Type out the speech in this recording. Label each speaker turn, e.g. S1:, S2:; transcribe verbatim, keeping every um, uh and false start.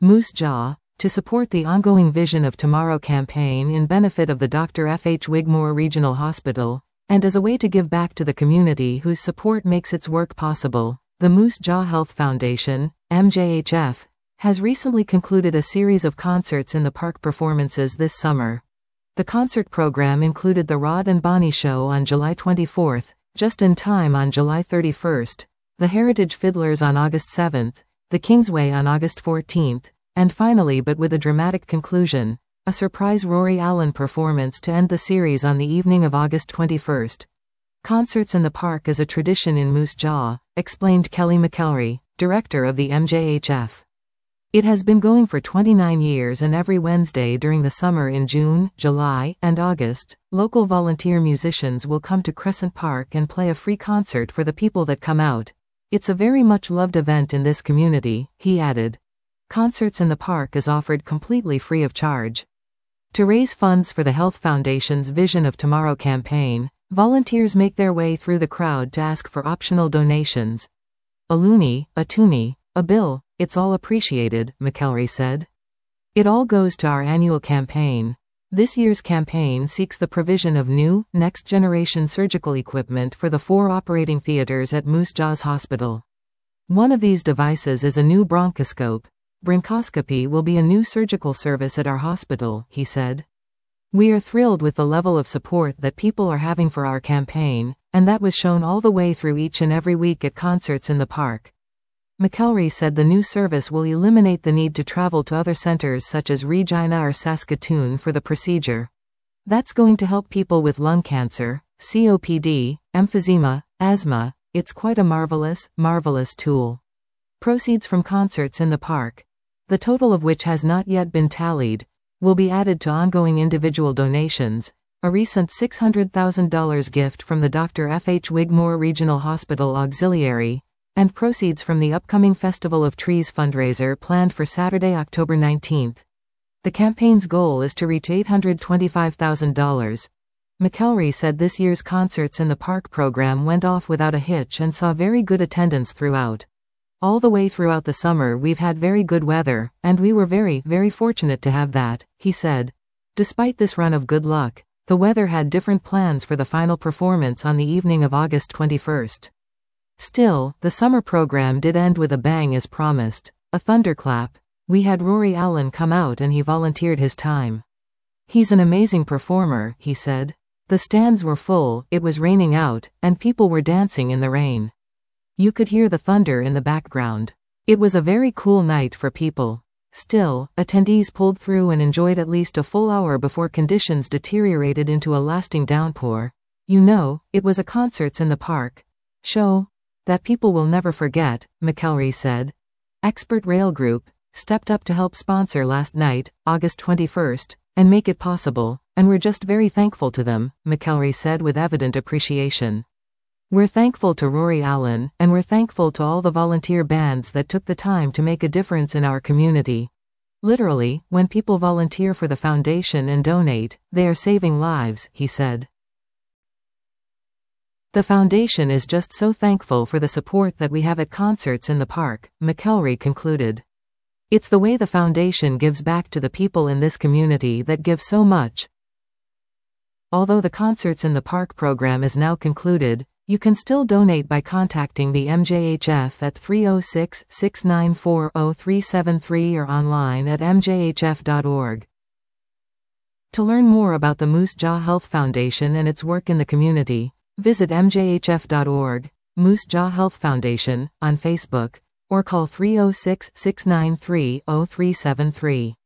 S1: Moose Jaw, to support the ongoing Vision of Tomorrow campaign in benefit of the Doctor F H Wigmore Regional Hospital, and as a way to give back to the community whose support makes its work possible, the Moose Jaw Health Foundation, M J H F, has recently concluded a series of concerts in the park performances this summer. The concert program included the Rod and Bonnie Show on July twenty-fourth, Just in Time on July thirty-first, the Heritage Fiddlers on August seventh, the Kingsway on August fourteenth, and finally, but with a dramatic conclusion, a surprise Rory Allen performance to end the series on the evening of August twenty-first. Concerts in the park is a tradition in Moose Jaw, explained Kelly McElry, director of the M J H F. It has been going for twenty-nine years, and every Wednesday during the summer in June, July, and August, local volunteer musicians will come to Crescent Park and play a free concert for the people that come out. It's a very much loved event in this community, he added. Concerts in the park is offered completely free of charge. To raise funds for the Health Foundation's Vision of Tomorrow campaign, volunteers make their way through the crowd to ask for optional donations. A loonie, a toonie, a bill, it's all appreciated, McElry said. It all goes to our annual campaign. This year's campaign seeks the provision of new, next-generation surgical equipment for the four operating theaters at Moose Jaws Hospital. One of these devices is a new bronchoscope. Bronchoscopy will be a new surgical service at our hospital, he said. We are thrilled with the level of support that people are having for our campaign, and that was shown all the way through each and every week at concerts in the park. McElry said the new service will eliminate the need to travel to other centers such as Regina or Saskatoon for the procedure. That's going to help people with lung cancer, C O P D, emphysema, asthma. It's quite a marvelous, marvelous tool. Proceeds from concerts in the park, the total of which has not yet been tallied, will be added to ongoing individual donations, a recent six hundred thousand dollars gift from the Doctor F H Wigmore Regional Hospital Auxiliary, and proceeds from the upcoming Festival of Trees fundraiser planned for Saturday, October nineteenth. The campaign's goal is to reach eight hundred twenty-five thousand dollars. McElry said this year's Concerts in the Park program went off without a hitch and saw very good attendance throughout. All the way throughout the summer we've had very good weather, and we were very, very fortunate to have that, he said. Despite this run of good luck, the weather had different plans for the final performance on the evening of August twenty-first. Still, the summer program did end with a bang as promised, a thunderclap. We had Rory Allen come out and he volunteered his time. He's an amazing performer, he said. The stands were full, it was raining out, and people were dancing in the rain. You could hear the thunder in the background. It was a very cool night for people. Still, attendees pulled through and enjoyed at least a full hour before conditions deteriorated into a lasting downpour. You know, it was a Concerts in the Park show that people will never forget, McElry said. Expert Rail Group stepped up to help sponsor last night, August twenty-first, and make it possible, and we're just very thankful to them, McElry said with evident appreciation. We're thankful to Rory Allen, and we're thankful to all the volunteer bands that took the time to make a difference in our community. Literally, when people volunteer for the foundation and donate, they are saving lives, he said. The foundation is just so thankful for the support that we have at Concerts in the Park, McElry concluded. It's the way the foundation gives back to the people in this community that give so much. Although the Concerts in the Park program is now concluded, you can still donate by contacting the M J H F at three oh six, six nine four, oh three seven three or online at m j h f dot org. To learn more about the Moose Jaw Health Foundation and its work in the community, visit m j h f dot org, Moose Jaw Health Foundation, on Facebook, or call three oh six, six nine three, oh three seven three.